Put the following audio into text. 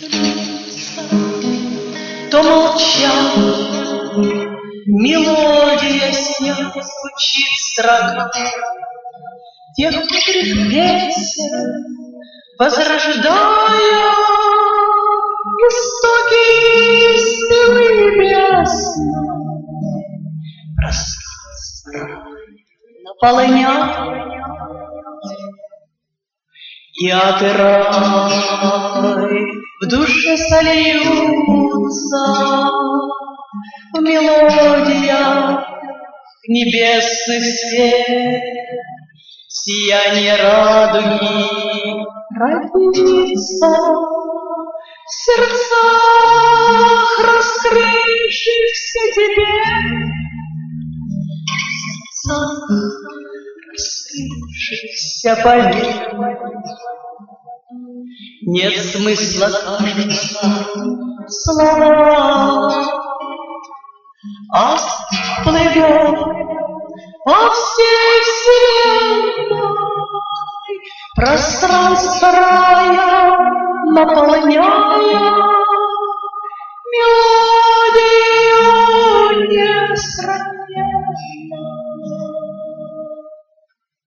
длится, то молчат, мелодия снят, звучит строка тех мудрых песен, возрождая высокие силы бездны. Пространство наполняет, и от рай в душе сольются в мелодиях небесный свет. Сияние радуги родится в сердцах, раскрывшихся тебе, в сердцах, раскрывшихся поверь. Нет смысла, кажется, слова, а плывет по всей вселенной, пространство рая наполняя мелодия.